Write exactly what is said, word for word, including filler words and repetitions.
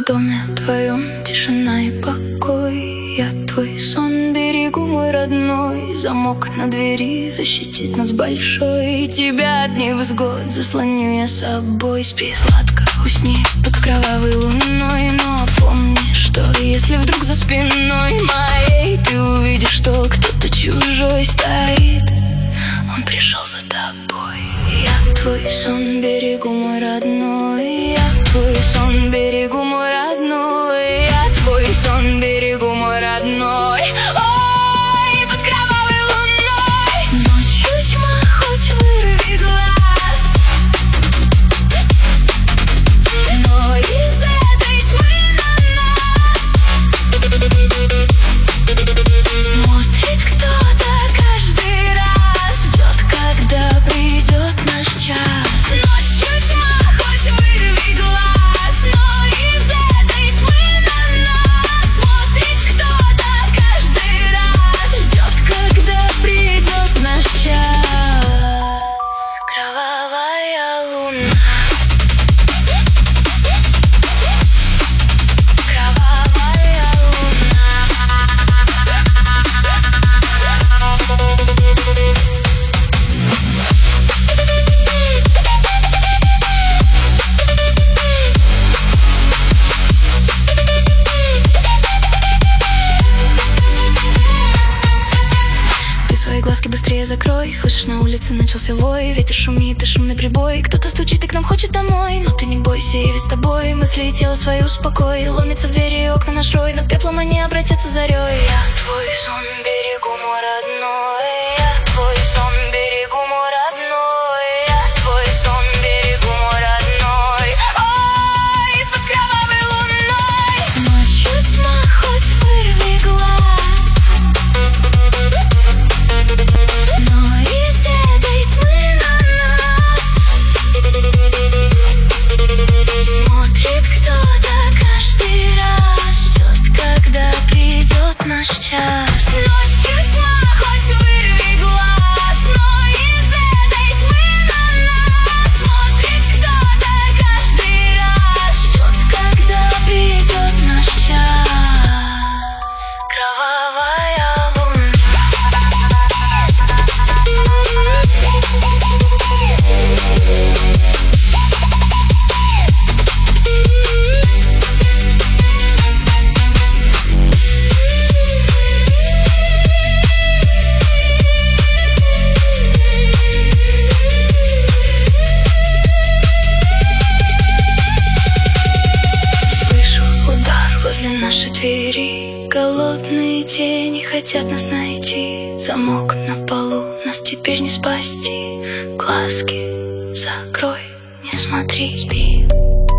доме твоем тишина и покой. Я твой сон берегу, мой родной. Замок на двери защитит нас большой. Тебя от невзгод заслоню я собой. Спи сладко, усни под кровавой луной. Но помни, что если вдруг за спиной моей ты увидишь, что кто-то чужой стоит, он пришел за тобой. Я твой сон берегу, мой родной. Я твой сон берегу, мой родной. Я твой сон берегу, мой родной. Ой, под кровавой луной. Ночью тьма, хоть вырви глаз, но из этой тьмы на нас смотрит кто-то каждый раз, ждет, когда придет наш час. Ночью тьма, хоть вырви глаз, но из этой тьмы на нас смотрит кто-то каждый раз, ждет, когда придет наш час. Кровавая луна. Кровавая луна. Ты свои глазки быстрее закрой. Слышишь, на улице начался вой. Ветер шумит и шумный прибой. Кто-то стучит и к нам хочет домой. Но ты не бойся, я ведь с тобой. Мысли и тело свои успокой. Ломится в двери и окна наш рой, но пеплом они обратятся зарей. Я твой сон берегу, мой родной. Я твой сон берегу, мой родной. Я твой сон берегу, мой родной. Ой, под кровавой луной. Ночью тьма, хоть вырви глаз, но из этой тьмы на нас смотрит кто-то каждый раз, ждет, когда придет наш час. Ночью тьма, хоть вырви глаз, но из этой тьмы на нас смотрит кто-то каждый раз, ждет, когда придет наш час. Кровавая луна. Слышу удар возле нашей двери. Голодные тени хотят нас найти. Замок на полу, нас теперь не спасти. Глазки закрой, не смотри, спи.